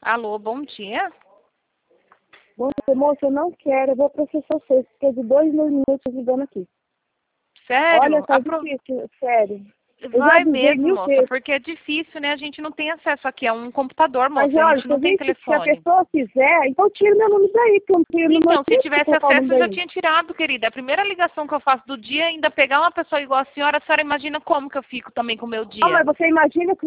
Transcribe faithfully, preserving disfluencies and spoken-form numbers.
Alô, bom dia. Bom dia, moça, eu não quero, eu vou processar vocês, porque é de dois minutos ligando aqui. Sério? Olha, tá Apro... difícil, sério. Eu já Vai avisei mesmo, mil moça, vezes. porque é difícil, né? A gente não tem acesso aqui, é um computador, Mas moça, a olha, gente se não eu tem vi que se a telefone. pessoa quiser, então tira meu nome daí, porque eu não tenho número Então, se aqui pra tivesse colocar o nome acesso, eu já daí. tinha tirado, querida. É a primeira ligação que eu faço do dia, ainda pegar uma pessoa igual a senhora, a senhora imagina como que eu fico também com o meu Ah, dia. mas você imagina que